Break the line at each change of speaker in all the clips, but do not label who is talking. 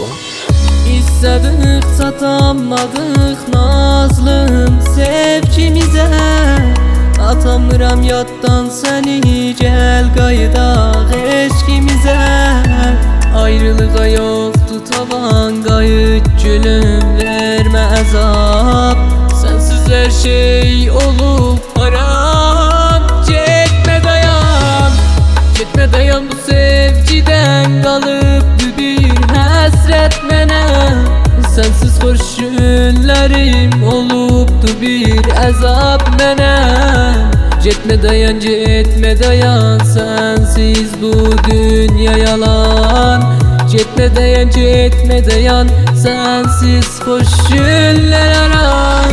İstedik satamadık nazlım sevgimize. Atamıram yaddan seni, gel qayıdaq eşkimize. Ayrılığa yoktu tavan, qayıt gülüm verme azap. Sensiz her şey olup haram. Gitme dayan, gitme dayan, bu sevgiden kalıptı bir hasret mene. Sensiz hoş günlerim oluptu bir azap mene. Gitme dayan, gitme dayan, sensiz bu dünya yalan. Gitme dayan, gitme dayan, sensiz hoş günler aram.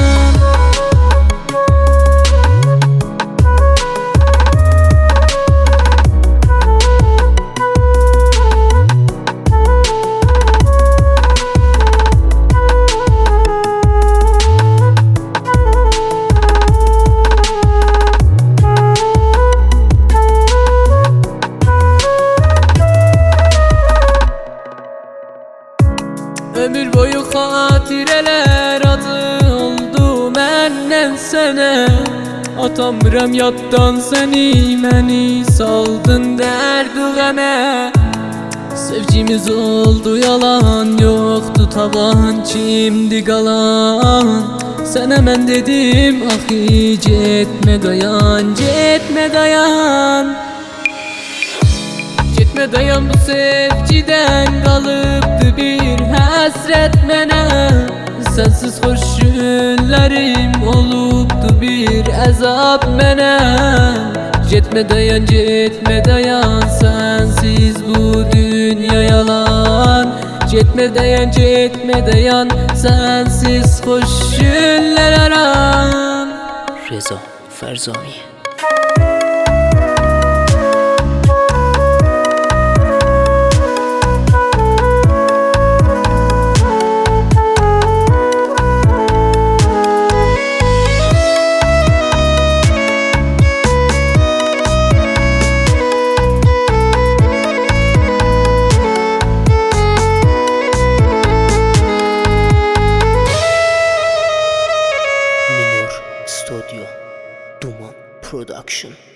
Ömür boyu hatireler adı oldu məndən sənə. Atamıram yaddan seni, məni saldın dərd qəmə. Sevgimiz oldu yalan, yoktu taban, kimdi qalan. Sənə mən dedim axı, getmə dayan, getmə dayan. Gitme dayan, bu sevgiden kalıptı bir hasret mene. Sensiz hoş günlerim oluptu bir azap mene. Gitme dayan, gitme dayan, sensiz bu dünya yalan. Gitme dayan, gitme dayan, sensiz hoş günler aram.
Reza Ferzani. Studio Duman Production.